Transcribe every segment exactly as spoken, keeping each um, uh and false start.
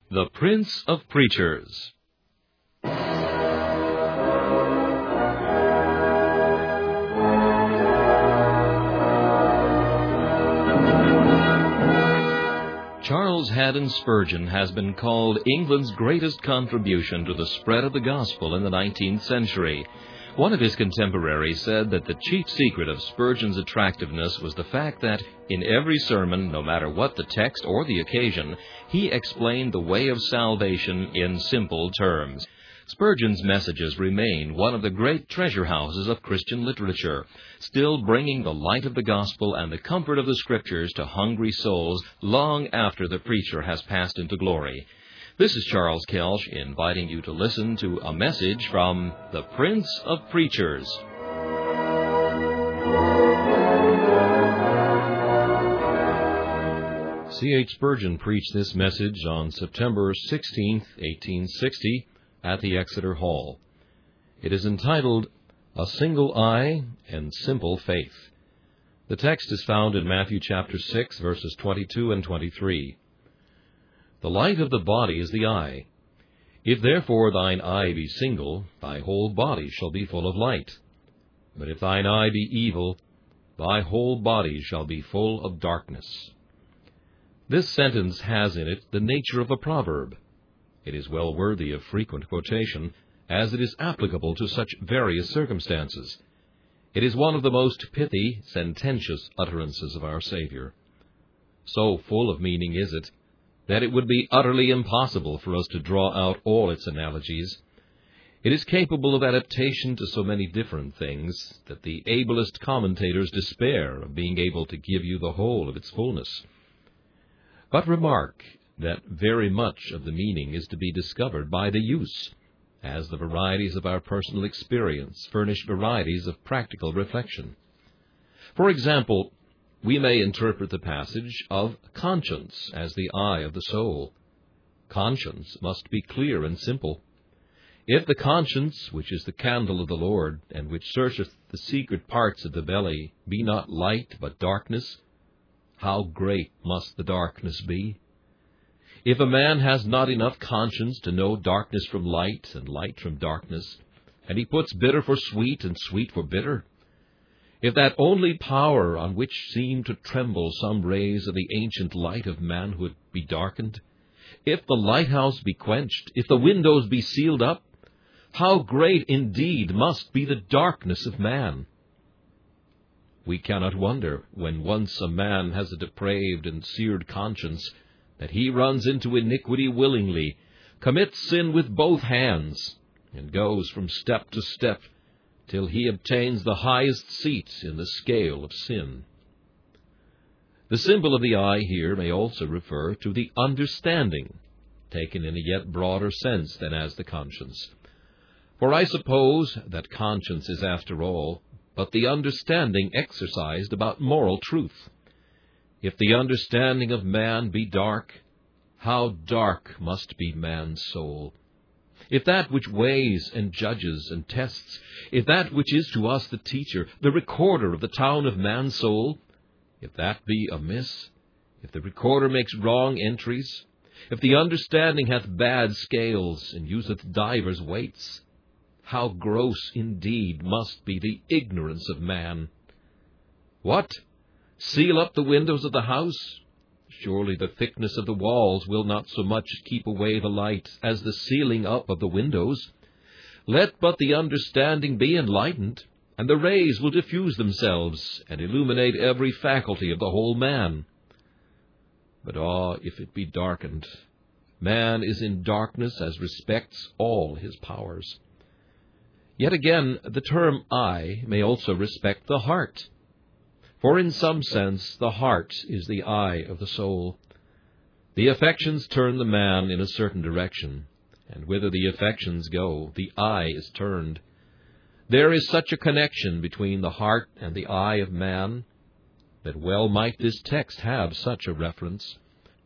The Prince of Preachers. Charles Haddon Spurgeon has been called England's greatest contribution to the spread of the gospel in the nineteenth century. One of his contemporaries said that the chief secret of Spurgeon's attractiveness was the fact that, in every sermon, no matter what the text or the occasion, he explained the way of salvation in simple terms. Spurgeon's messages remain one of the great treasure houses of Christian literature, still bringing the light of the gospel and the comfort of the Scriptures to hungry souls long after the preacher has passed into glory. This is Charles Kelsch inviting you to listen to a message from the Prince of Preachers. C H Spurgeon preached this message on September sixteenth, eighteen sixty, at the Exeter Hall. It is entitled, A Single Eye and Simple Faith. The text is found in Matthew chapter six, verses twenty-two and twenty-three. The light of the body is the eye. If therefore thine eye be single, thy whole body shall be full of light. But if thine eye be evil, thy whole body shall be full of darkness. This sentence has in it the nature of a proverb. It is well worthy of frequent quotation, as it is applicable to such various circumstances. It is one of the most pithy, sententious utterances of our Savior. So full of meaning is it, that it would be utterly impossible for us to draw out all its analogies. It is capable of adaptation to so many different things that the ablest commentators despair of being able to give you the whole of its fullness. But remark that very much of the meaning is to be discovered by the use, as the varieties of our personal experience furnish varieties of practical reflection. For example, we may interpret the passage of conscience as the eye of the soul. Conscience must be clear and simple. If the conscience, which is the candle of the Lord, and which searcheth the secret parts of the belly, be not light but darkness, how great must the darkness be? If a man has not enough conscience to know darkness from light and light from darkness, and he puts bitter for sweet and sweet for bitter, if that only power on which seem to tremble some rays of the ancient light of manhood be darkened, if the lighthouse be quenched, if the windows be sealed up, how great indeed must be the darkness of man! We cannot wonder, when once a man has a depraved and seared conscience, that he runs into iniquity willingly, commits sin with both hands, and goes from step to step, till he obtains the highest seat in the scale of sin. The symbol of the eye here may also refer to the understanding, taken in a yet broader sense than as the conscience. For I suppose that conscience is, after all, but the understanding exercised about moral truth. If the understanding of man be dark, how dark must be man's soul! If that which weighs and judges and tests, if that which is to us the teacher, the recorder of the town of man's soul, if that be amiss, if the recorder makes wrong entries, if the understanding hath bad scales and useth divers weights, how gross indeed must be the ignorance of man! What? Seal up the windows of the house? Surely the thickness of the walls will not so much keep away the light as the sealing up of the windows. Let but the understanding be enlightened, and the rays will diffuse themselves, and illuminate every faculty of the whole man. But ah, if it be darkened, man is in darkness as respects all his powers. Yet again, the term eye may also respect the heart. For in some sense the heart is the eye of the soul. The affections turn the man in a certain direction, and whither the affections go, the eye is turned. There is such a connection between the heart and the eye of man, that well might this text have such a reference.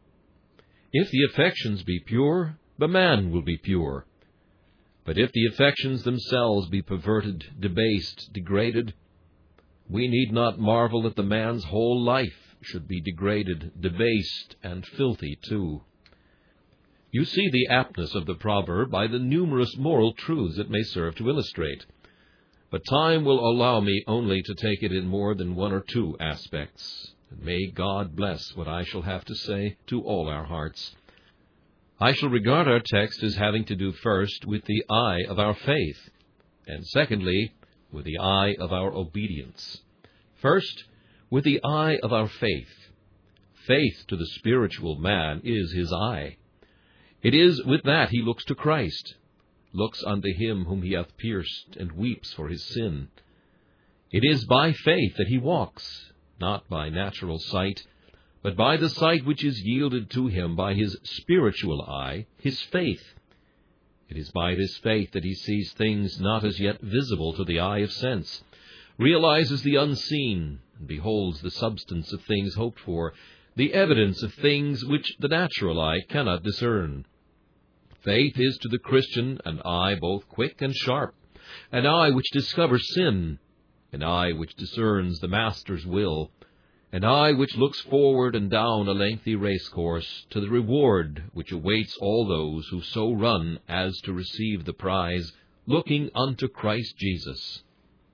If the affections be pure, the man will be pure. But if the affections themselves be perverted, debased, degraded, we need not marvel that the man's whole life should be degraded, debased, and filthy too. You see the aptness of the proverb by the numerous moral truths it may serve to illustrate. But time will allow me only to take it in more than one or two aspects. And may God bless what I shall have to say to all our hearts. I shall regard our text as having to do first with the eye of our faith, and secondly, with the eye of our obedience. First, with the eye of our faith. Faith to the spiritual man is his eye. It is with that he looks to Christ, looks unto him whom he hath pierced, and weeps for his sin. It is by faith that he walks, not by natural sight, but by the sight which is yielded to him by his spiritual eye, his faith. It is by this faith that he sees things not as yet visible to the eye of sense, realizes the unseen, and beholds the substance of things hoped for, the evidence of things which the natural eye cannot discern. Faith is to the Christian an eye both quick and sharp, an eye which discovers sin, an eye which discerns the Master's will, an eye which looks forward and down a lengthy race-course to the reward which awaits all those who so run as to receive the prize, looking unto Christ Jesus.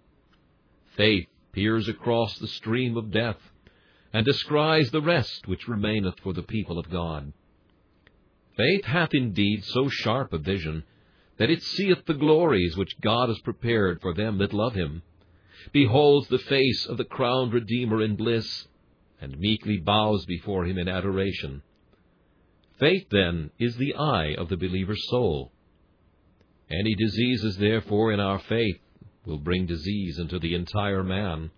Faith peers across the stream of death, and descries the rest which remaineth for the people of God. Faith hath indeed so sharp a vision, that it seeth the glories which God has prepared for them that love him, beholds the face of the crowned Redeemer in bliss, and meekly bows before him in adoration. Faith, then, is the eye of the believer's soul. Any diseases, therefore, in our faith will bring disease into the entire man.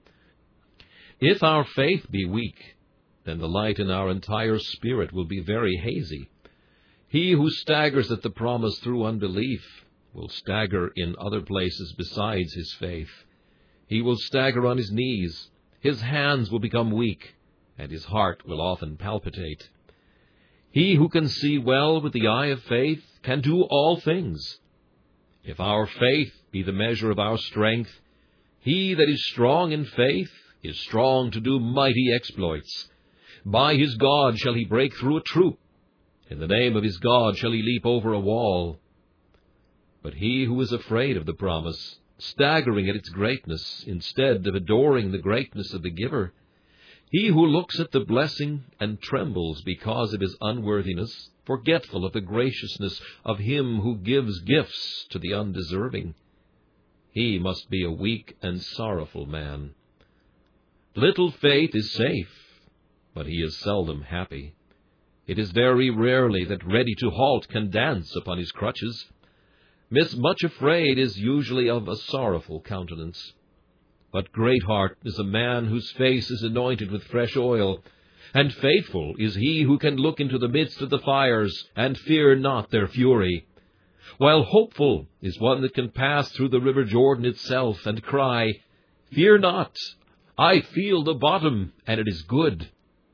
If our faith be weak, then the light in our entire spirit will be very hazy. He who staggers at the promise through unbelief will stagger in other places besides his faith. He will stagger on his knees, his hands will become weak, and his heart will often palpitate. He who can see well with the eye of faith can do all things. If our faith be the measure of our strength, he that is strong in faith is strong to do mighty exploits. By his God shall he break through a troop. In the name of his God shall he leap over a wall. But he who is afraid of the promise, staggering at its greatness, instead of adoring the greatness of the giver, he who looks at the blessing and trembles because of his unworthiness, forgetful of the graciousness of him who gives gifts to the undeserving, he must be a weak and sorrowful man. Little faith is safe, but he is seldom happy. It is very rarely that ready to halt can dance upon his crutches. Miss Much Afraid is usually of a sorrowful countenance. But Greatheart is a man whose face is anointed with fresh oil, and faithful is he who can look into the midst of the fires and fear not their fury, while hopeful is one that can pass through the river Jordan itself and cry, "Fear not, I feel the bottom, and it is good."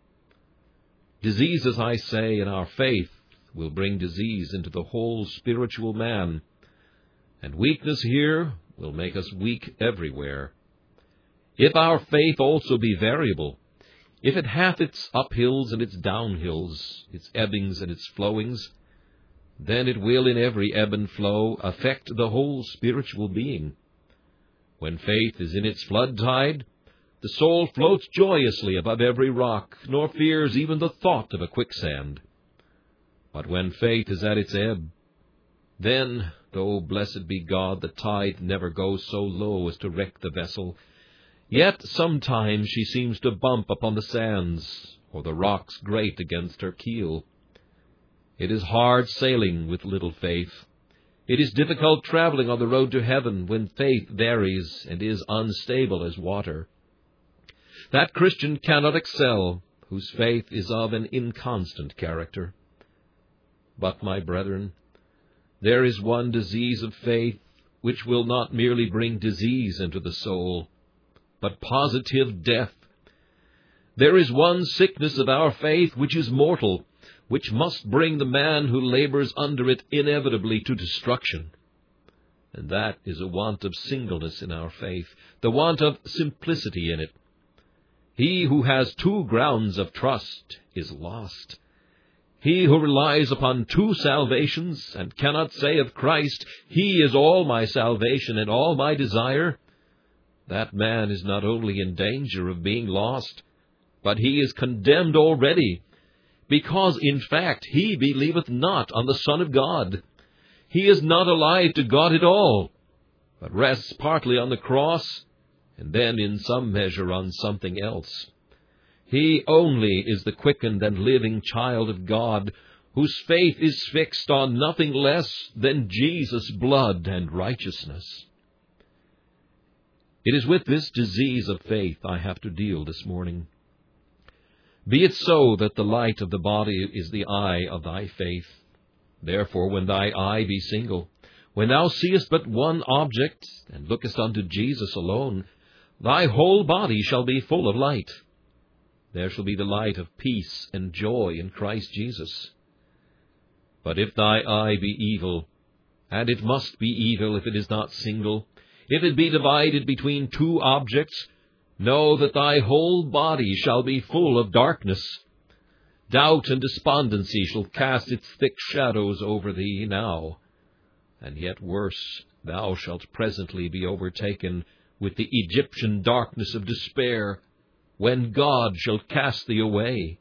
Diseases, I say, in our faith will bring disease into the whole spiritual man, and weakness here will make us weak everywhere. If our faith also be variable, if it hath its uphills and its downhills, its ebbings and its flowings, then it will in every ebb and flow affect the whole spiritual being. When faith is in its flood tide, the soul floats joyously above every rock, nor fears even the thought of a quicksand. But when faith is at its ebb, then, though blessed be God, the tide never goes so low as to wreck the vessel, yet sometimes she seems to bump upon the sands, or the rocks grate against her keel. It is hard sailing with little faith. It is difficult traveling on the road to heaven when faith varies and is unstable as water. That Christian cannot excel whose faith is of an inconstant character. But, my brethren, there is one disease of faith which will not merely bring disease into the soul, but positive death. There is one sickness of our faith which is mortal, which must bring the man who labors under it inevitably to destruction. And that is a want of singleness in our faith, the want of simplicity in it. He who has two grounds of trust is lost. He who relies upon two salvations, and cannot say of Christ, He is all my salvation and all my desire, that man is not only in danger of being lost, but he is condemned already, because in fact he believeth not on the Son of God. He is not alive to God at all, but rests partly on the cross, and then in some measure on something else. He only is the quickened and living child of God, whose faith is fixed on nothing less than Jesus' blood and righteousness. It is with this disease of faith I have to deal this morning. Be it so that the light of the body is the eye of thy faith. Therefore, when thy eye be single, when thou seest but one object, and lookest unto Jesus alone, thy whole body shall be full of light. There shall be the light of peace and joy in Christ Jesus. But if thy eye be evil, and it must be evil if it is not single, if it be divided between two objects, know that thy whole body shall be full of darkness. Doubt and despondency shall cast its thick shadows over thee now. And yet worse, thou shalt presently be overtaken with the Egyptian darkness of despair, when God shall cast thee away.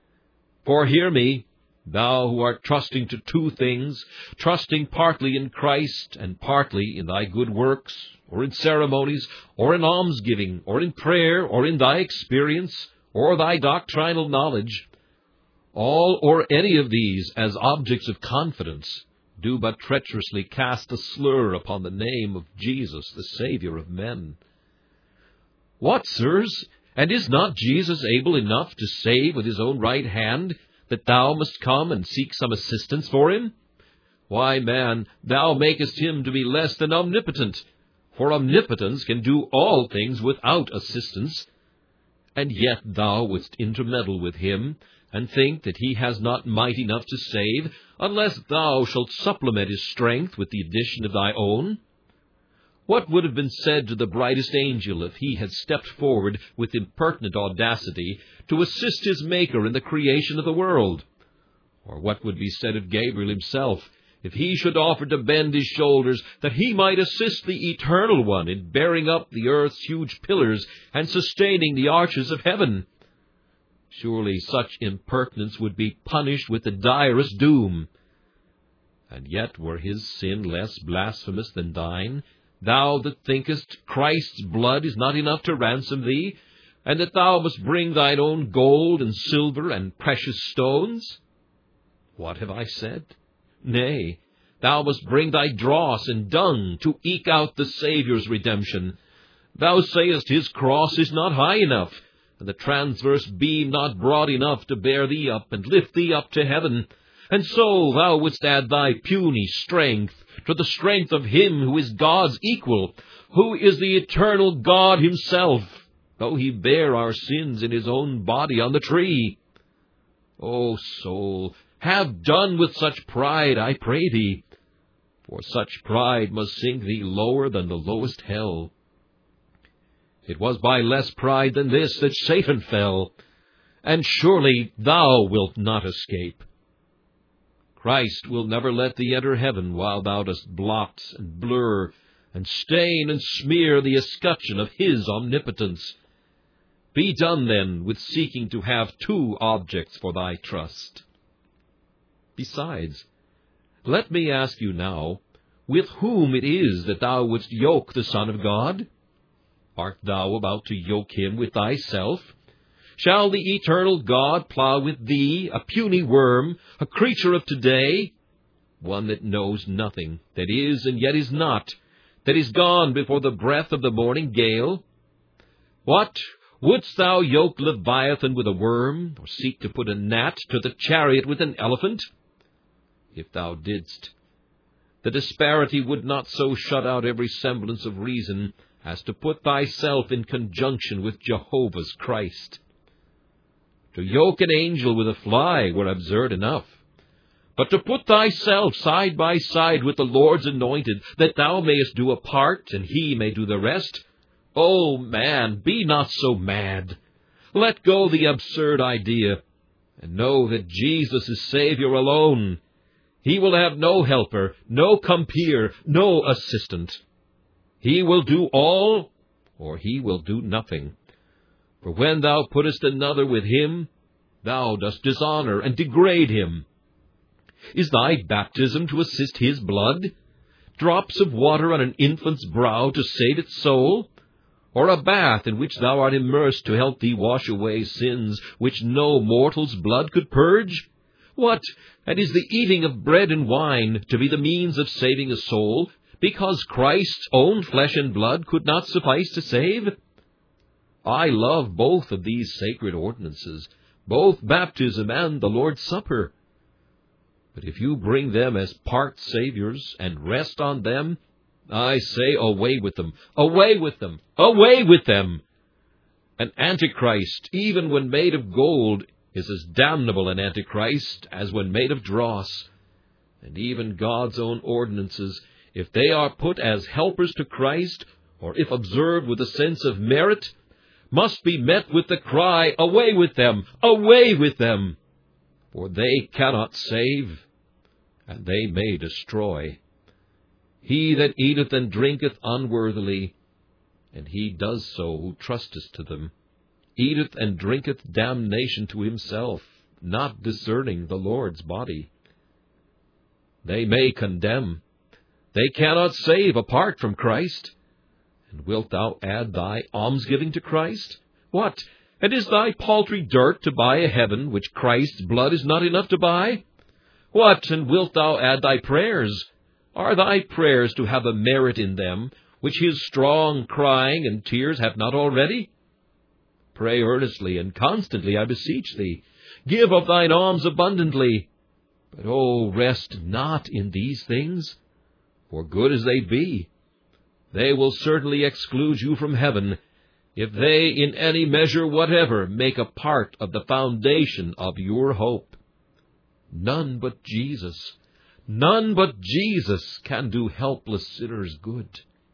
For hear me, thou who art trusting to two things, trusting partly in Christ, and partly in thy good works, or in ceremonies, or in almsgiving, or in prayer, or in thy experience, or thy doctrinal knowledge, all or any of these as objects of confidence, do but treacherously cast a slur upon the name of Jesus, the Saviour of men. What, sirs? And is not Jesus able enough to save with his own right hand, that thou must come and seek some assistance for him? Why, man, thou makest him to be less than omnipotent, for omnipotence can do all things without assistance. And yet thou wouldst intermeddle with him, and think that he has not might enough to save, unless thou shalt supplement his strength with the addition of thy own? What would have been said to the brightest angel if he had stepped forward with impertinent audacity to assist his Maker in the creation of the world? Or what would be said of Gabriel himself if he should offer to bend his shoulders that he might assist the Eternal One in bearing up the earth's huge pillars and sustaining the arches of heaven? Surely such impertinence would be punished with the direst doom. And yet were his sin less blasphemous than thine, thou that thinkest Christ's blood is not enough to ransom thee, and that thou must bring thine own gold and silver and precious stones? What have I said? Nay, thou must bring thy dross and dung to eke out the Saviour's redemption. Thou sayest his cross is not high enough, and the transverse beam not broad enough to bear thee up and lift thee up to heaven. And so thou wouldst add thy puny strength to the strength of him who is God's equal, who is the eternal God himself, though he bare our sins in his own body on the tree. O soul, have done with such pride, I pray thee, for such pride must sink thee lower than the lowest hell. It was by less pride than this that Satan fell, and surely thou wilt not escape. Christ will never let thee enter heaven while thou dost blot and blur and stain and smear the escutcheon of his omnipotence. Be done, then, with seeking to have two objects for thy trust. Besides, let me ask you now, with whom it is that thou wouldst yoke the Son of God? Art thou about to yoke him with thyself? Shall the eternal God plow with thee, a puny worm, a creature of today, one that knows nothing, that is and yet is not, that is gone before the breath of the morning gale? What? Wouldst thou yoke Leviathan with a worm, or seek to put a gnat to the chariot with an elephant? If thou didst, the disparity would not so shut out every semblance of reason as to put thyself in conjunction with Jehovah's Christ. To yoke an angel with a fly were absurd enough, but to put thyself side by side with the Lord's anointed, that thou mayest do a part and he may do the rest, O man, be not so mad. Let go the absurd idea, and know that Jesus is Savior alone. He will have no helper, no compeer, no assistant. He will do all, or he will do nothing. For when thou puttest another with him, thou dost dishonor and degrade him. Is thy baptism to assist his blood? Drops of water on an infant's brow to save its soul? Or a bath in which thou art immersed to help thee wash away sins which no mortal's blood could purge? What, and is the eating of bread and wine to be the means of saving a soul, because Christ's own flesh and blood could not suffice to save? I love both of these sacred ordinances, both baptism and the Lord's Supper. But if you bring them as part Saviors and rest on them, I say, away with them, away with them, away with them. An Antichrist, even when made of gold, is as damnable an Antichrist as when made of dross. And even God's own ordinances, if they are put as helpers to Christ, or if observed with a sense of merit, must be met with the cry, away with them, away with them. For they cannot save, and they may destroy. He that eateth and drinketh unworthily, and he does so who trusteth to them, eateth and drinketh damnation to himself, not discerning the Lord's body. They may condemn. They cannot save apart from Christ. And wilt thou add thy almsgiving to Christ? What, and is thy paltry dirt to buy a heaven which Christ's blood is not enough to buy? What, and wilt thou add thy prayers? Are thy prayers to have a merit in them, which his strong crying and tears have not already? Pray earnestly and constantly, I beseech thee. Give of thine alms abundantly. But, oh, rest not in these things, for good as they be, they will certainly exclude you from heaven, if they in any measure whatever make a part of the foundation of your hope. None but Jesus, none but Jesus can do helpless sinners good.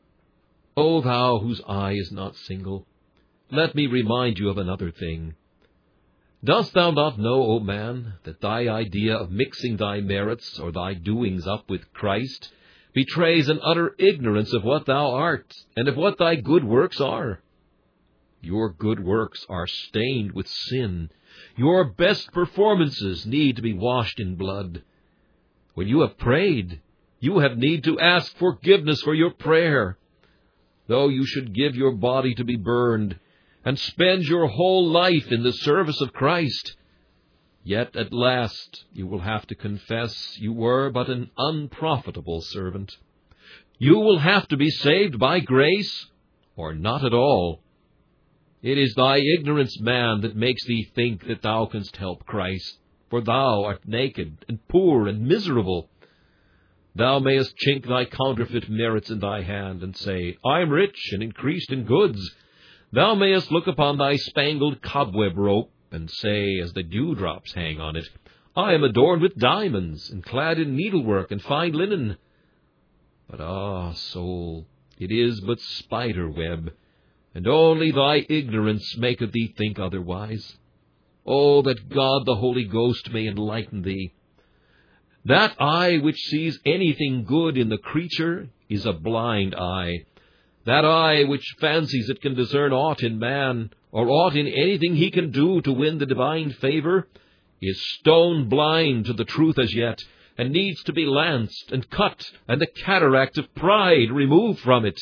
O thou whose eye is not single, let me remind you of another thing. Dost thou not know, O man, that thy idea of mixing thy merits or thy doings up with Christ betrays an utter ignorance of what thou art and of what thy good works are? Your good works are stained with sin. Your best performances need to be washed in blood. When you have prayed, you have need to ask forgiveness for your prayer. Though you should give your body to be burned and spend your whole life in the service of Christ, yet at last you will have to confess you were but an unprofitable servant. You will have to be saved by grace or not at all. It is thy ignorance, man, that makes thee think that thou canst help Christ, for thou art naked and poor and miserable. Thou mayest chink thy counterfeit merits in thy hand, and say, I am rich and increased in goods. Thou mayest look upon thy spangled cobweb rope, and say, as the dewdrops hang on it, I am adorned with diamonds, and clad in needlework and fine linen. But ah, soul, it is but spider web, and only thy ignorance maketh thee think otherwise. Oh, that God the Holy Ghost may enlighten thee. That eye which sees anything good in the creature is a blind eye. That eye which fancies it can discern aught in man, or aught in anything he can do to win the divine favor, is stone blind to the truth as yet, and needs to be lanced and cut, and the cataract of pride removed from it.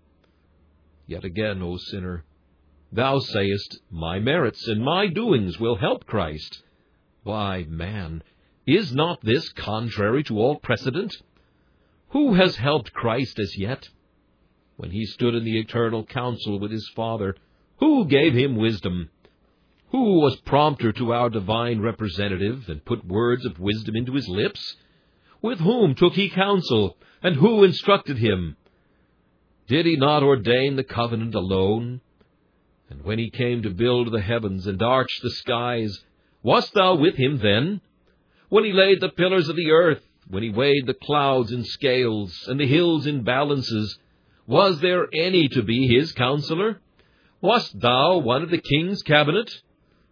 Yet again, O sinner, thou sayest, my merits and my doings will help Christ. Why, man, is not this contrary to all precedent? Who has helped Christ as yet? When he stood in the eternal council with his Father, who gave him wisdom? Who was prompter to our divine representative, and put words of wisdom into his lips? With whom took he counsel, and who instructed him? Did he not ordain the covenant alone? And when he came to build the heavens and arch the skies, wast thou with him then? When he laid the pillars of the earth, when he weighed the clouds in scales, and the hills in balances, was there any to be his counselor? Wast thou one of the king's cabinet?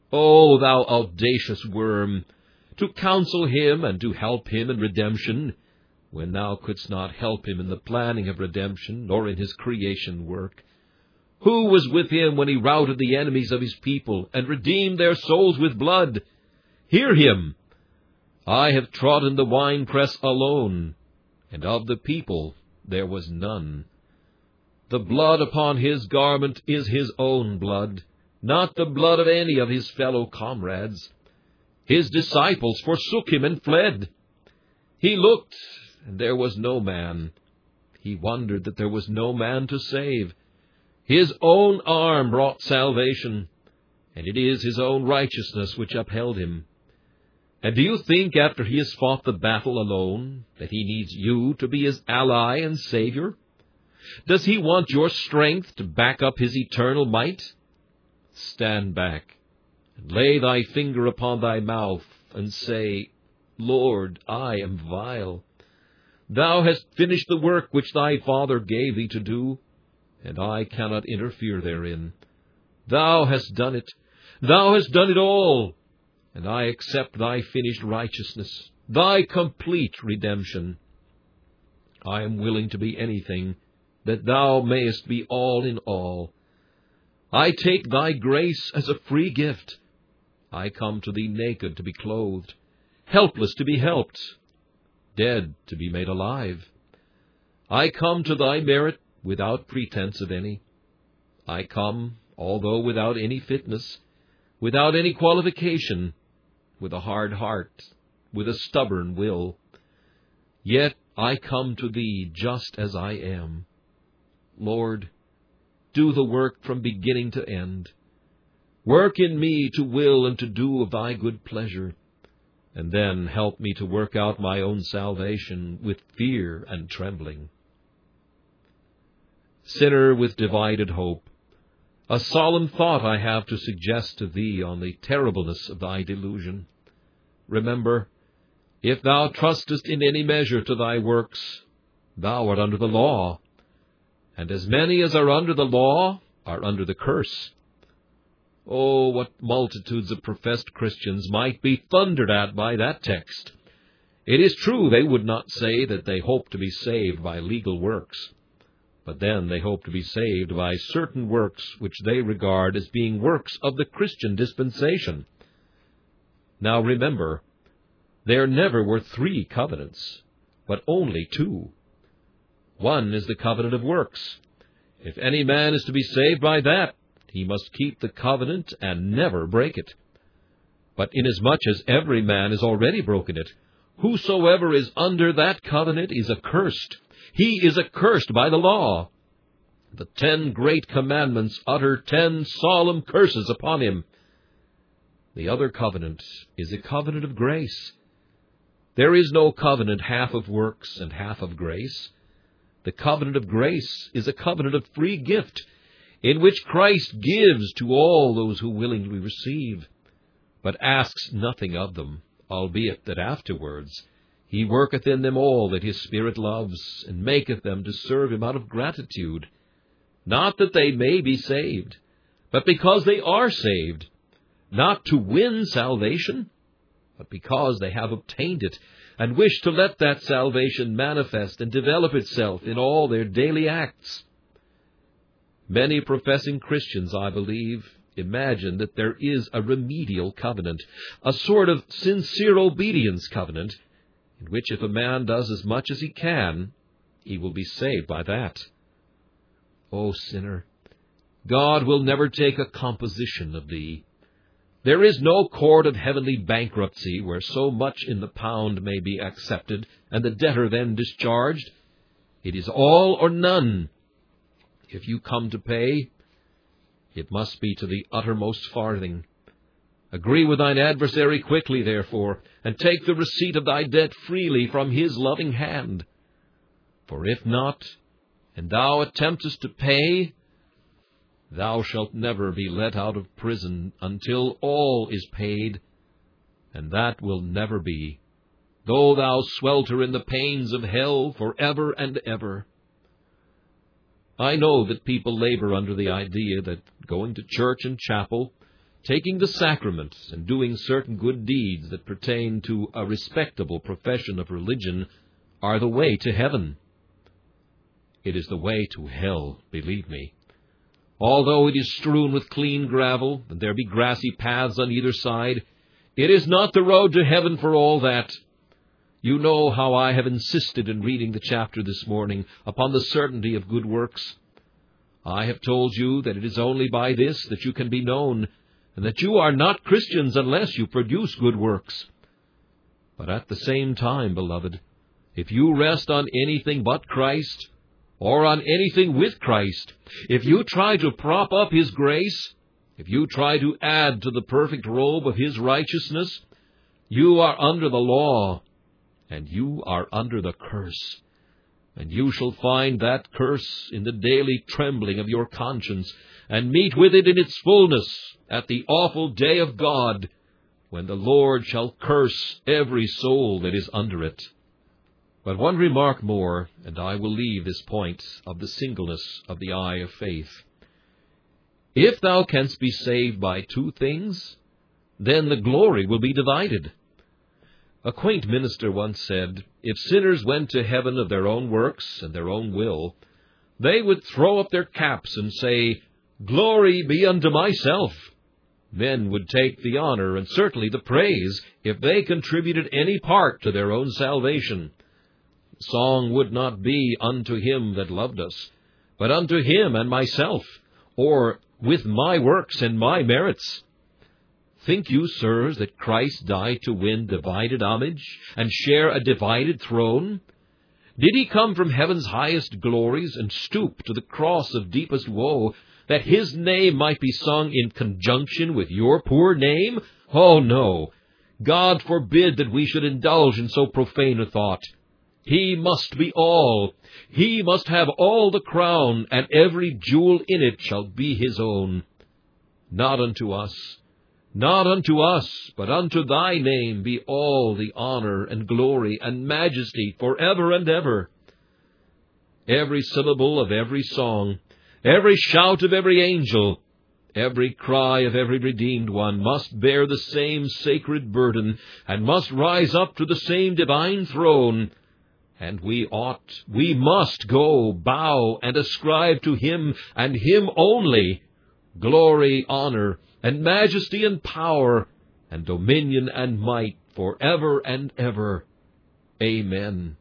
O thou audacious worm, to counsel him and to help him in redemption, when thou couldst not help him in the planning of redemption, nor in his creation work. Who was with him when he routed the enemies of his people, and redeemed their souls with blood? Hear him! I have trodden the winepress alone, and of the people there was none. The blood upon his garment is his own blood, not the blood of any of his fellow comrades. His disciples forsook him and fled. He looked, and there was no man. He wondered that there was no man to save. His own arm brought salvation, and it is his own righteousness which upheld him. And do you think, after he has fought the battle alone, that he needs you to be his ally and savior? Does he want your strength to back up his eternal might? Stand back, and lay thy finger upon thy mouth, and say, Lord, I am vile. Thou hast finished the work which thy Father gave thee to do, and I cannot interfere therein. Thou hast done it. Thou hast done it all, and I accept thy finished righteousness, thy complete redemption. I am willing to be anything, that thou mayest be all in all. I take thy grace as a free gift. I come to thee naked to be clothed, helpless to be helped, dead to be made alive. I come to thy merit without pretense of any. I come, although without any fitness, without any qualification, with a hard heart, with a stubborn will. Yet I come to thee just as I am. Lord, do the work from beginning to end. Work in me to will and to do of thy good pleasure, and then help me to work out my own salvation with fear and trembling. Sinner with divided hope, a solemn thought I have to suggest to thee on the terribleness of thy delusion. Remember, if thou trustest in any measure to thy works, thou art under the law, and as many as are under the law are under the curse. Oh, what multitudes of professed Christians might be thundered at by that text! It is true they would not say that they hope to be saved by legal works, but then they hope to be saved by certain works which they regard as being works of the Christian dispensation. Now remember, there never were three covenants, but only two. One is the covenant of works. If any man is to be saved by that, he must keep the covenant and never break it. But inasmuch as every man has already broken it, whosoever is under that covenant is accursed. He is accursed by the law. The ten great commandments utter ten solemn curses upon him. The other covenant is a covenant of grace. There is no covenant half of works and half of grace. The covenant of grace is a covenant of free gift, in which Christ gives to all those who willingly receive, but asks nothing of them, albeit that afterwards he worketh in them all that his Spirit loves, and maketh them to serve him out of gratitude, not that they may be saved, but because they are saved, not to win salvation, but because they have obtained it, and wish to let that salvation manifest and develop itself in all their daily acts. Many professing Christians, I believe, imagine that there is a remedial covenant, a sort of sincere obedience covenant, in which if a man does as much as he can, he will be saved by that. O sinner, God will never take a composition of thee. There is no court of heavenly bankruptcy where so much in the pound may be accepted and the debtor then discharged. It is all or none. If you come to pay, it must be to the uttermost farthing. Agree with thine adversary quickly, therefore, and take the receipt of thy debt freely from his loving hand. For if not, and thou attemptest to pay, thou shalt never be let out of prison until all is paid, and that will never be, though thou swelter in the pains of hell for ever and ever. I know that people labor under the idea that going to church and chapel, taking the sacraments and doing certain good deeds that pertain to a respectable profession of religion are the way to heaven. It is the way to hell, believe me. Although it is strewn with clean gravel, and there be grassy paths on either side, it is not the road to heaven for all that. You know how I have insisted in reading the chapter this morning upon the certainty of good works. I have told you that it is only by this that you can be known, and that you are not Christians unless you produce good works. But at the same time, beloved, if you rest on anything but Christ, or on anything with Christ, if you try to prop up His grace, if you try to add to the perfect robe of His righteousness, you are under the law, and you are under the curse. And you shall find that curse in the daily trembling of your conscience, and meet with it in its fullness at the awful day of God, when the Lord shall curse every soul that is under it. But one remark more, and I will leave this point of the singleness of the eye of faith. If thou canst be saved by two things, then the glory will be divided. A quaint minister once said, if sinners went to heaven of their own works and their own will, they would throw up their caps and say, Glory be unto myself. Men would take the honor and certainly the praise if they contributed any part to their own salvation. Song would not be unto Him that loved us, but unto Him and myself, or with my works and my merits. Think you, sirs, that Christ died to win divided homage and share a divided throne? Did He come from heaven's highest glories and stoop to the cross of deepest woe, that His name might be sung in conjunction with your poor name? Oh, no! God forbid that we should indulge in so profane a thought. He must be all. He must have all the crown, and every jewel in it shall be His own. Not unto us, not unto us, but unto Thy name be all the honor and glory and majesty forever and ever. Every syllable of every song, every shout of every angel, every cry of every redeemed one must bear the same sacred burden, and must rise up to the same divine throne. And we ought, we must go, bow, and ascribe to Him, and Him only, glory, honor, and majesty, and power, and dominion, and might, forever and ever. Amen.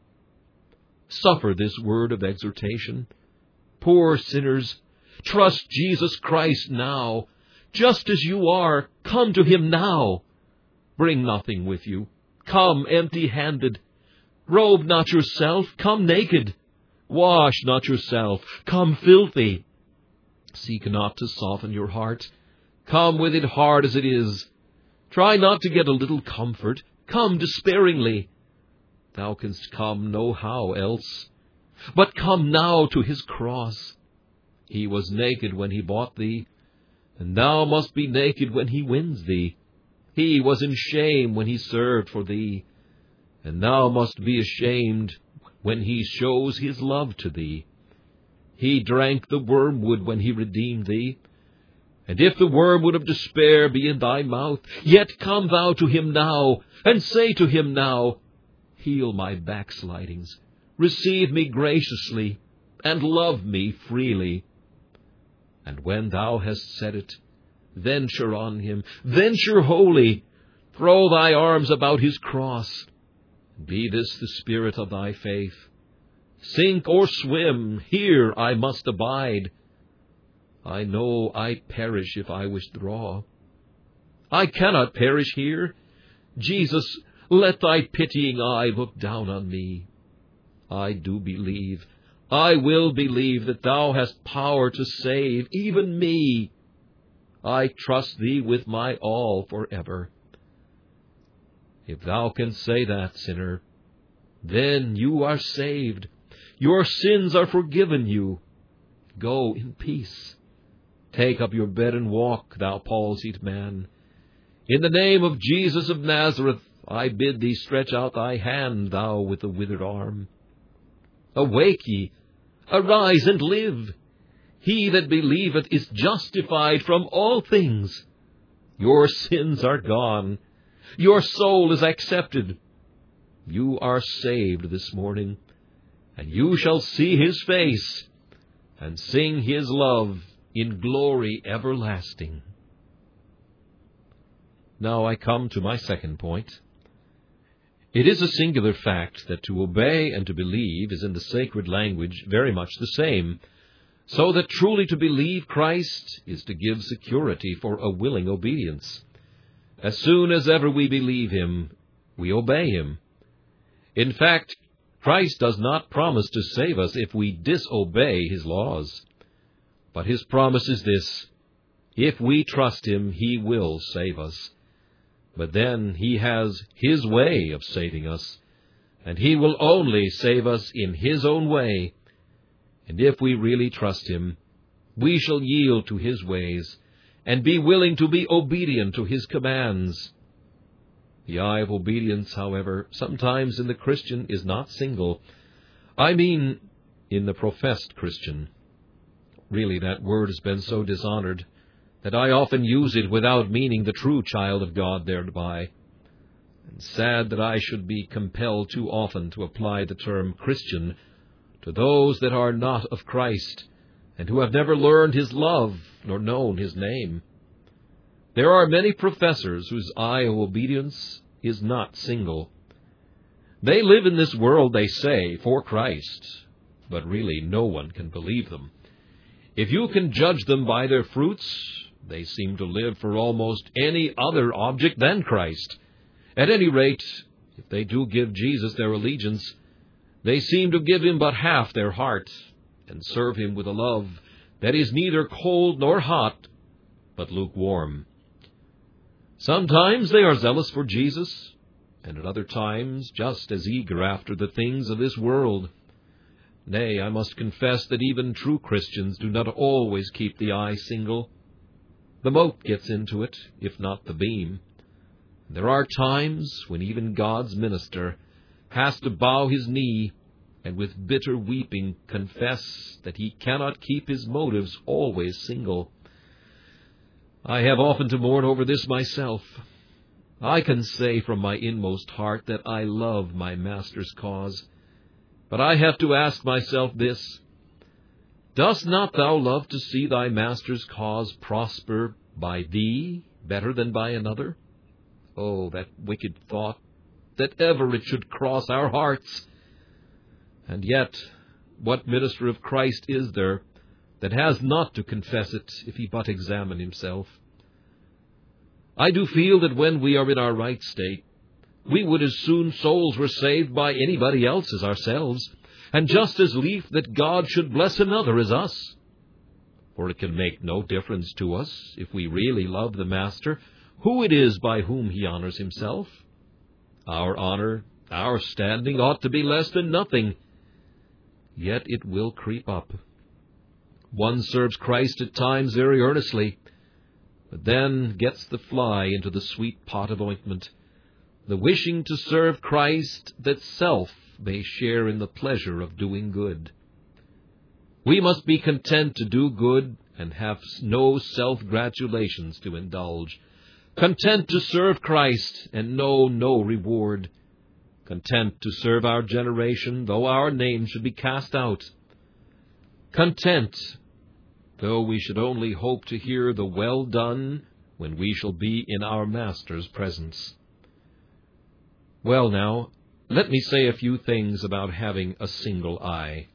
Suffer this word of exhortation. Poor sinners, trust Jesus Christ now. Just as you are, come to Him now. Bring nothing with you. Come empty-handed. Robe not yourself, come naked. Wash not yourself, come filthy. Seek not to soften your heart. Come with it hard as it is. Try not to get a little comfort. Come despairingly. Thou canst come no how else. But come now to His cross. He was naked when He bought thee, and thou must be naked when He wins thee. He was in shame when He served for thee, and thou must be ashamed when He shows His love to thee. He drank the wormwood when He redeemed thee, and if the wormwood of despair be in thy mouth, yet come thou to Him now, and say to Him now, Heal my backslidings, receive me graciously, and love me freely. And when thou hast said it, venture on Him, venture wholly, throw thy arms about His cross. Be this the spirit of thy faith. Sink or swim, here I must abide. I know I perish if I withdraw. I cannot perish here. Jesus, let thy pitying eye look down on me. I do believe, I will believe that thou hast power to save even me. I trust thee with my all forever. If thou canst say that, sinner, then you are saved. Your sins are forgiven you. Go in peace. Take up your bed and walk, thou palsied man. In the name of Jesus of Nazareth, I bid thee stretch out thy hand, thou with the withered arm. Awake ye, arise and live. He that believeth is justified from all things, Your sins are gone. Your soul is accepted. You are saved this morning, and you shall see His face and sing His love in glory everlasting. Now I come to my second point. It is a singular fact that to obey and to believe is in the sacred language very much the same, so that truly to believe Christ is to give security for a willing obedience. As soon as ever we believe Him, we obey Him. In fact, Christ does not promise to save us if we disobey His laws. But His promise is this: if we trust Him, He will save us. But then He has His way of saving us, and He will only save us in His own way. And if we really trust Him, we shall yield to His ways and be willing to be obedient to His commands. The eye of obedience, however, sometimes in the Christian is not single. I mean, in the professed Christian. Really, that word has been so dishonored that I often use it without meaning the true child of God thereby. And sad that I should be compelled too often to apply the term Christian to those that are not of Christ, and who have never learned His love nor known His name. There are many professors whose eye of obedience is not single. They live in this world, they say, for Christ, but really no one can believe them. If you can judge them by their fruits, they seem to live for almost any other object than Christ. At any rate, if they do give Jesus their allegiance, they seem to give Him but half their heart, and serve Him with a love that is neither cold nor hot, but lukewarm. Sometimes they are zealous for Jesus, and at other times just as eager after the things of this world. Nay, I must confess that even true Christians do not always keep the eye single. The mote gets into it, if not the beam. There are times when even God's minister has to bow his knee and with bitter weeping confess that he cannot keep his motives always single. I have often to mourn over this myself. I can say from my inmost heart that I love my Master's cause, but I have to ask myself this: dost not thou love to see thy Master's cause prosper by thee better than by another? Oh, that wicked thought, that ever it should cross our hearts! And yet, what minister of Christ is there that has not to confess it if he but examine himself? I do feel that when we are in our right state, we would as soon souls were saved by anybody else as ourselves, and just as lief that God should bless another as us. For it can make no difference to us, if we really love the Master, who it is by whom He honors Himself. Our honor, our standing ought to be less than nothing. Yet it will creep up. One serves Christ at times very earnestly, but then gets the fly into the sweet pot of ointment, the wishing to serve Christ that self may share in the pleasure of doing good. We must be content to do good and have no self-gratulations to indulge, content to serve Christ and know no reward, content to serve our generation though our name should be cast out, content though we should only hope to hear the well done when we shall be in our Master's presence. Well now, let me say a few things about having a single eye.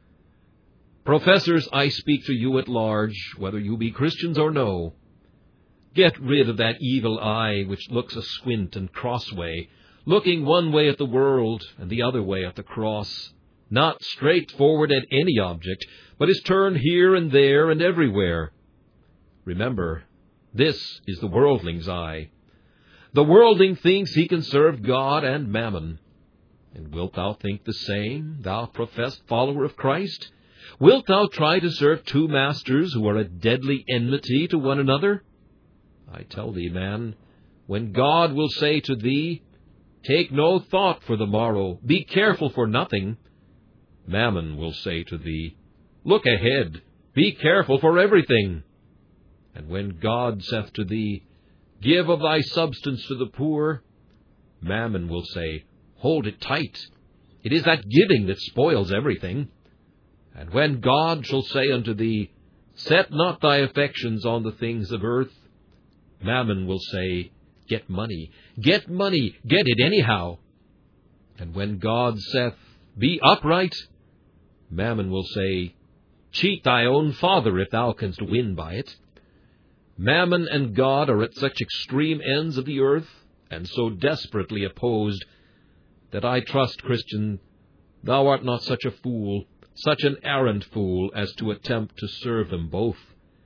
Professors, I speak to you at large, whether you be Christians or no. Get rid of that evil eye which looks asquint and crossway, looking one way at the world and the other way at the cross, not straight forward at any object, but is turned here and there and everywhere. Remember, this is the worldling's eye. The worldling thinks he can serve God and mammon. And wilt thou think the same, thou professed follower of Christ? Wilt thou try to serve two masters who are at deadly enmity to one another? I tell thee, man, when God will say to thee, take no thought for the morrow, be careful for nothing, Mammon will say to thee, look ahead, be careful for everything. And when God saith to thee, Give of thy substance to the poor. Mammon will say, Hold it tight. It is that giving that spoils everything. And when God shall say unto thee, Set not thy affections on the things of earth, Mammon will say, Get money, get money, get it anyhow. And when God saith, Be upright, Mammon will say, Cheat thy own father if thou canst win by it. Mammon and God are at such extreme ends of the earth, and so desperately opposed, that I trust, Christian, thou art not such a fool, such an arrant fool, as to attempt to serve them both.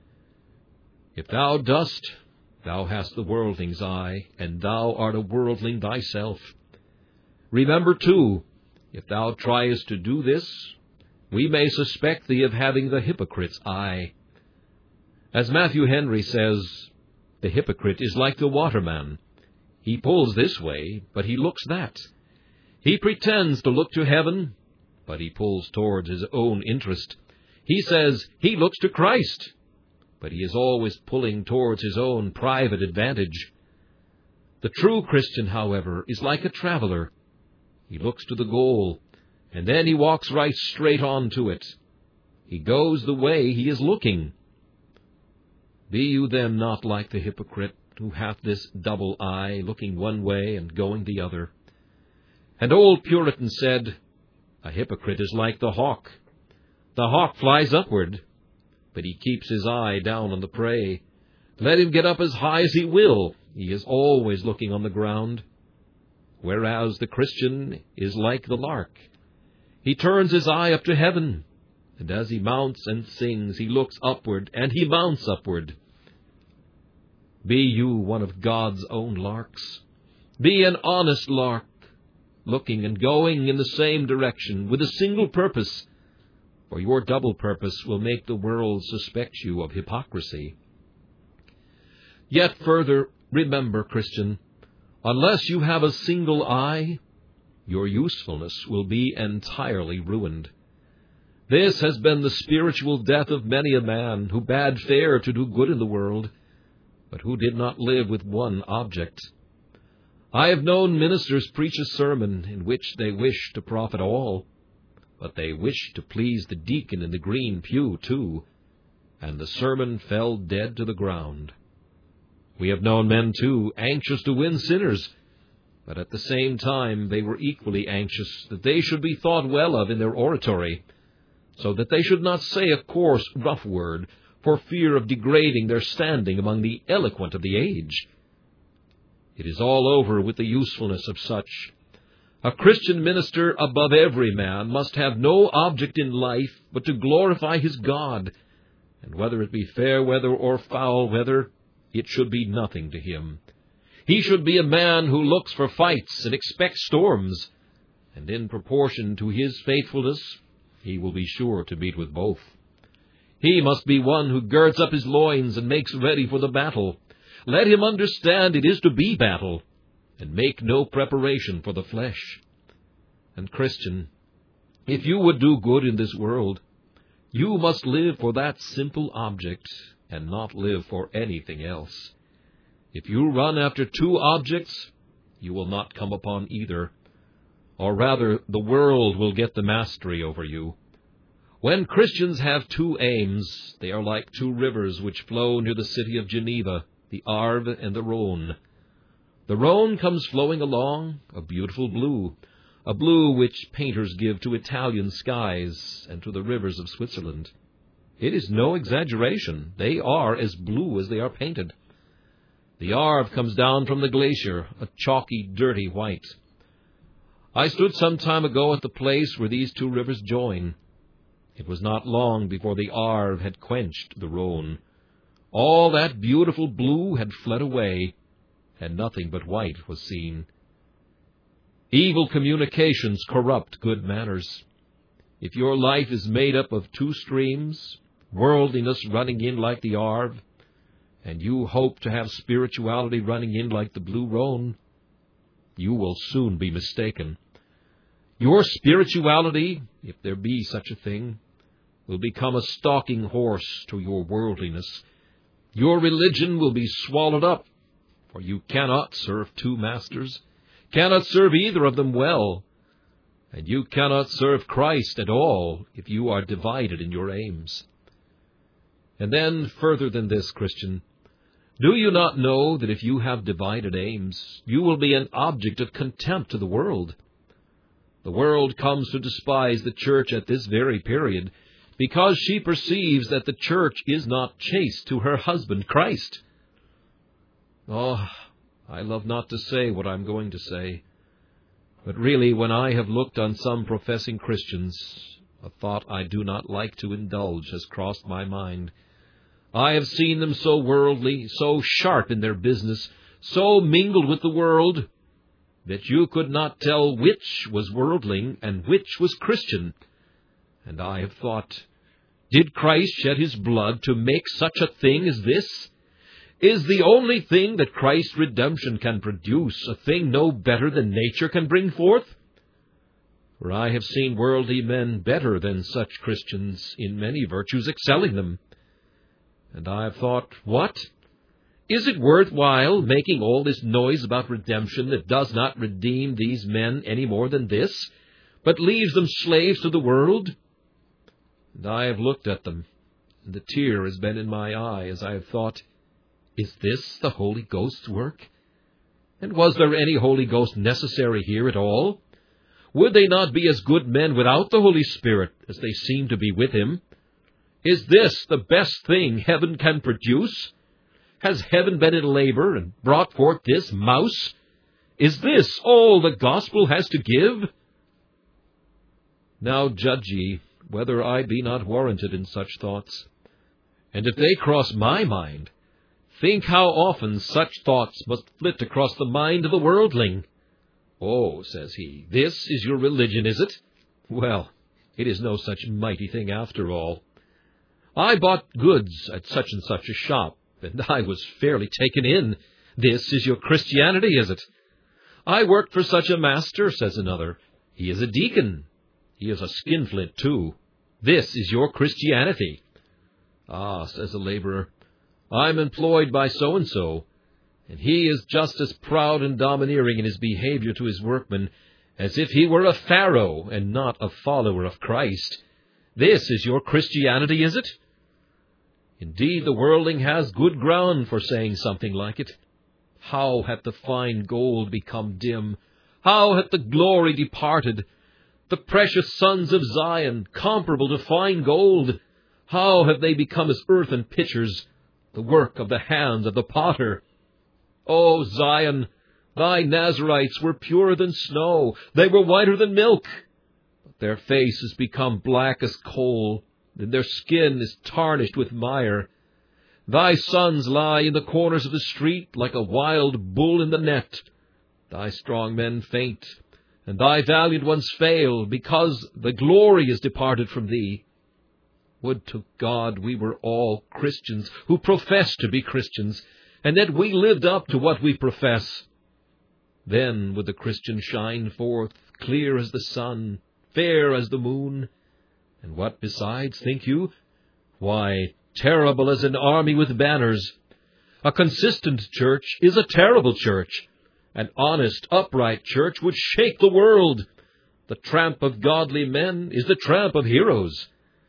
If thou dost, thou hast the worldling's eye, and thou art a worldling thyself. Remember, too, if thou triest to do this, we may suspect thee of having the hypocrite's eye. As Matthew Henry says, the hypocrite is like the waterman. He pulls this way, but he looks that. He pretends to look to heaven, but he pulls towards his own interest. He says he looks to Christ, but he is always pulling towards his own private advantage. The true Christian, however, is like a traveler. He looks to the goal, and then he walks right straight on to it. He goes the way he is looking. Be you then not like the hypocrite, who hath this double eye, looking one way and going the other. And old Puritan said, A hypocrite is like the hawk. The hawk flies upward, but he keeps his eye down on the prey. Let him get up as high as he will, he is always looking on the ground. Whereas the Christian is like the lark. He turns his eye up to heaven, and as he mounts and sings, he looks upward, and he mounts upward. Be you one of God's own larks. Be an honest lark, looking and going in the same direction, with a single purpose, for your double purpose will make the world suspect you of hypocrisy. Yet further, remember, Christian, unless you have a single eye, your usefulness will be entirely ruined. This has been the spiritual death of many a man who bade fair to do good in the world, but who did not live with one object. I have known ministers preach a sermon in which they wish to profit all, but they wish to please the deacon in the green pew too, and the sermon fell dead to the ground. We have known men, too, anxious to win sinners, but at the same time they were equally anxious that they should be thought well of in their oratory, so that they should not say a coarse, rough word, for fear of degrading their standing among the eloquent of the age. It is all over with the usefulness of such. A Christian minister above every man must have no object in life but to glorify his God, and whether it be fair weather or foul weather, it should be nothing to him. He should be a man who looks for fights and expects storms, and in proportion to his faithfulness, he will be sure to meet with both. He must be one who girds up his loins and makes ready for the battle. Let him understand it is to be battle, and make no preparation for the flesh. And Christian, if you would do good in this world, you must live for that simple object, and not live for anything else. If you run after two objects, you will not come upon either, or rather the world will get the mastery over you. When Christians have two aims, they are like two rivers which flow near the city of Geneva, the Arve and the Rhone. The Rhone comes flowing along, a beautiful blue, a blue which painters give to Italian skies and to the rivers of Switzerland. It is no exaggeration. They are as blue as they are painted. The Arve comes down from the glacier, a chalky, dirty white. I stood some time ago at the place where these two rivers join. It was not long before the Arve had quenched the Rhone. All that beautiful blue had fled away, and nothing but white was seen. Evil communications corrupt good manners. If your life is made up of two streams, worldliness running in like the Arve, and you hope to have spirituality running in like the blue Rhone, you will soon be mistaken. Your spirituality, if there be such a thing, will become a stalking horse to your worldliness. Your religion will be swallowed up, For you cannot serve two masters, cannot serve either of them well, and you cannot serve Christ at all if you are divided in your aims. And then, further than this, Christian, do you not know that if you have divided aims, you will be an object of contempt to the world? The world comes to despise the church at this very period, because she perceives that the church is not chaste to her husband, Christ. Oh, I love not to say what I'm going to say, but really, when I have looked on some professing Christians, a thought I do not like to indulge has crossed my mind. I have seen them so worldly, so sharp in their business, so mingled with the world, that you could not tell which was worldling and which was Christian. And I have thought, did Christ shed his blood to make such a thing as this? Is the only thing that Christ's redemption can produce a thing no better than nature can bring forth? For I have seen worldly men better than such Christians in many virtues, excelling them. And I have thought, what? Is it worthwhile making all this noise about redemption that does not redeem these men any more than this, but leaves them slaves to the world? And I have looked at them, and the tear has been in my eye as I have thought, is this the Holy Ghost's work? And was there any Holy Ghost necessary here at all? Would they not be as good men without the Holy Spirit as they seem to be with him? Is this the best thing heaven can produce? Has heaven been in labor and brought forth this mouse? Is this all the gospel has to give? Now judge ye whether I be not warranted in such thoughts. And if they cross my mind, think how often such thoughts must flit across the mind of the worldling. Oh, says he, this is your religion, is it? Well, it is no such mighty thing after all. I bought goods at such and such a shop, and I was fairly taken in. This is your Christianity, is it? I worked for such a master, says another. He is a deacon. He is a skinflint, too. This is your Christianity. Ah, says a laborer, I'm employed by so-and-so, and he is just as proud and domineering in his behavior to his workmen as if he were a Pharaoh and not a follower of Christ. This is your Christianity, is it? Indeed, the worldling has good ground for saying something like it. How hath the fine gold become dim? How hath the glory departed? The precious sons of Zion, comparable to fine gold, how have they become as earthen pitchers, the work of the hands of the potter? O Zion, thy Nazarites were purer than snow, they were whiter than milk. But their face has become black as coal, and their skin is tarnished with mire. Thy sons lie in the corners of the street like a wild bull in the net. Thy strong men faint, and thy valiant ones fail, because the glory is departed from thee. Would to God we were all Christians who profess to be Christians, and that we lived up to what we profess. Then would the Christian shine forth, clear as the sun, fair as the moon. And what besides, think you? Why, terrible as an army with banners. A consistent church is a terrible church. An honest, upright church would shake the world. The tramp of godly men is the tramp of heroes.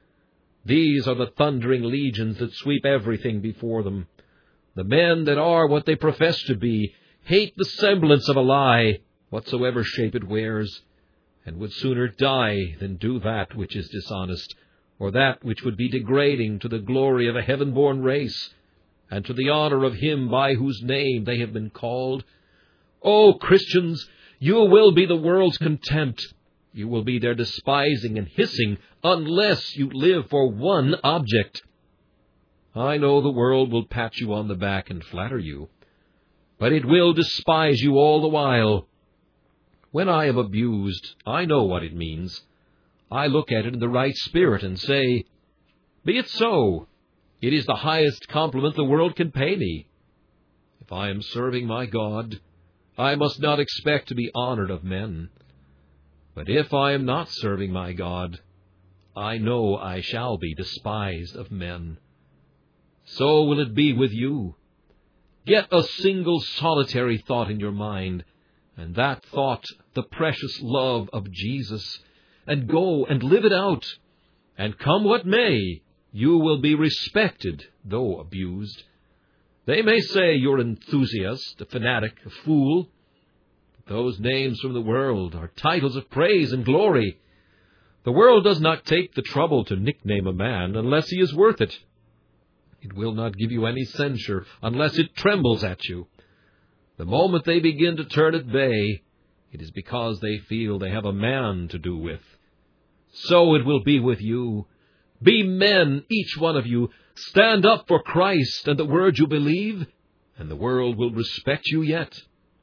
These are the thundering legions that sweep everything before them. The men that are what they profess to be hate the semblance of a lie, whatsoever shape it wears, and would sooner die than do that which is dishonest, or that which would be degrading to the glory of a heaven-born race, and to the honor of him by whose name they have been called. O Christians, you will be the world's contempt. You will be their despising and hissing, unless you live for one object. I know the world will pat you on the back and flatter you, but it will despise you all the while. When I am abused, I know what it means. I look at it in the right spirit and say, be it so. It is the highest compliment the world can pay me. If I am serving my God, I must not expect to be honored of men. But if I am not serving my God, I know I shall be despised of men. So will it be with you. Get a single solitary thought in your mind, and that thought the precious love of Jesus, and go and live it out. And come what may, you will be respected, though abused. They may say you're an enthusiast, a fanatic, a fool. But those names from the world are titles of praise and glory. The world does not take the trouble to nickname a man unless he is worth it. It will not give you any censure unless it trembles at you. The moment they begin to turn at bay, it is because they feel they have a man to do with. So it will be with you. Be men, each one of you. Stand up for Christ and the word you believe, and the world will respect you yet.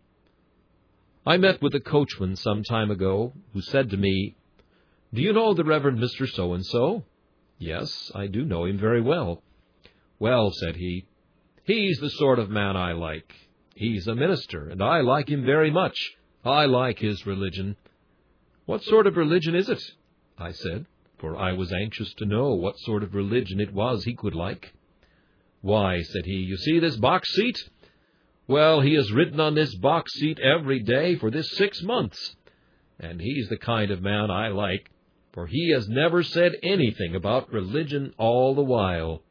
I met with a coachman some time ago who said to me, "Do you know the Reverend Mister So-and-so?" "Yes, I do know him very well." "Well," said he, "he's the sort of man I like. He's a minister, and I like him very much. I like his religion." "What sort of religion is it?" I said, for I was anxious to know what sort of religion it was he could like. "Why," said he, "you see this box seat? Well, he has ridden on this box seat every day for this six months. And he's the kind of man I like, for he has never said anything about religion all the while."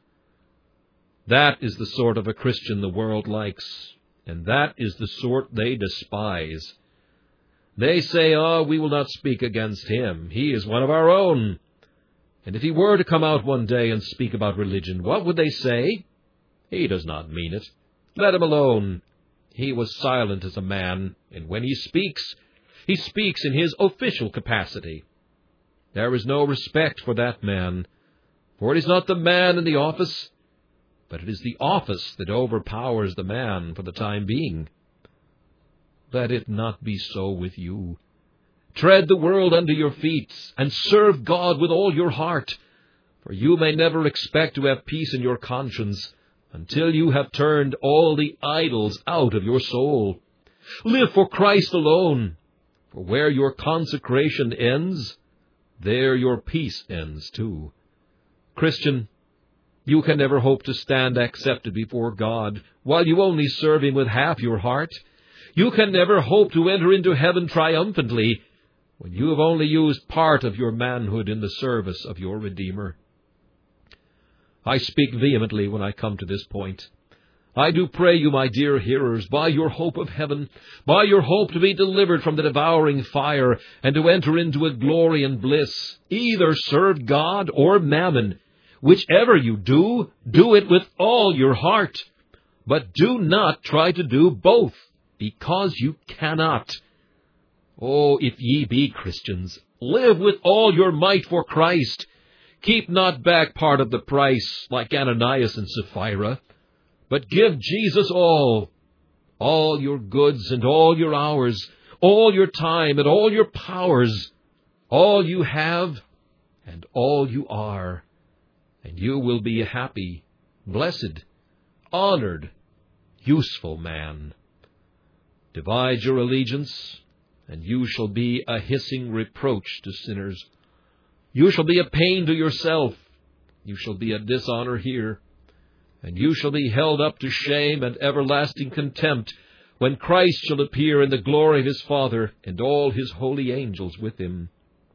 That is the sort of a Christian the world likes, and that is the sort they despise. They say, "Oh, we will not speak against him. He is one of our own." And if he were to come out one day and speak about religion, what would they say? "He does not mean it. Let him alone. He was silent as a man, and when he speaks, he speaks in his official capacity." There is no respect for that man, for it is not the man in the office, but it is the office that overpowers the man for the time being. Let it not be so with you. Tread the world under your feet, and serve God with all your heart, for you may never expect to have peace in your conscience until you have turned all the idols out of your soul. Live for Christ alone, for where your consecration ends, there your peace ends too. Christian, you can never hope to stand accepted before God while you only serve Him with half your heart. You can never hope to enter into heaven triumphantly when you have only used part of your manhood in the service of your Redeemer. I speak vehemently when I come to this point. I do pray you, my dear hearers, by your hope of heaven, by your hope to be delivered from the devouring fire and to enter into a glory and bliss, either serve God or mammon. Whichever you do, do it with all your heart. But do not try to do both, because you cannot. Oh, if ye be Christians, live with all your might for Christ. Keep not back part of the price, like Ananias and Sapphira, but give Jesus all, all your goods and all your hours, all your time and all your powers, all you have and all you are, and you will be a happy, blessed, honored, useful man. Divide your allegiance, and you shall be a hissing reproach to sinners. You shall be a pain to yourself. You shall be a dishonor here. And you shall be held up to shame and everlasting contempt when Christ shall appear in the glory of His Father and all His holy angels with Him.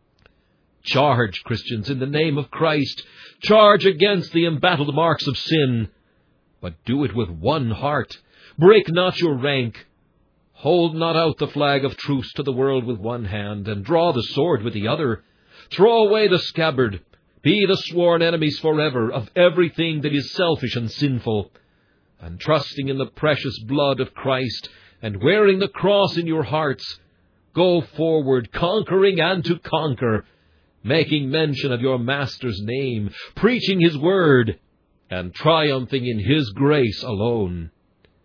Charge, Christians, in the name of Christ. Charge against the embattled marks of sin. But do it with one heart. Break not your rank. Hold not out the flag of truce to the world with one hand, and draw the sword with the other. Throw away the scabbard. Be the sworn enemies forever of everything that is selfish and sinful. And trusting in the precious blood of Christ, and wearing the cross in your hearts, go forward, conquering and to conquer, making mention of your Master's name, preaching His word, and triumphing in His grace alone.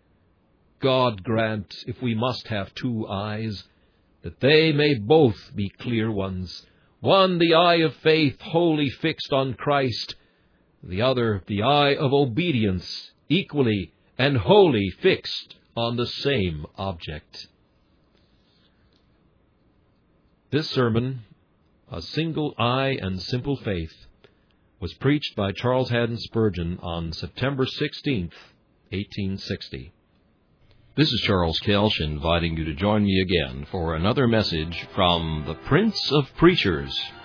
God grant, if we must have two eyes, that they may both be clear ones, one the eye of faith wholly fixed on Christ, the other the eye of obedience equally and wholly fixed on the same object. This sermon, A Single Eye and Simple Faith, was preached by Charles Haddon Spurgeon on September sixteenth, eighteen sixty. This is Charles Kelsch inviting you to join me again for another message from the Prince of Preachers.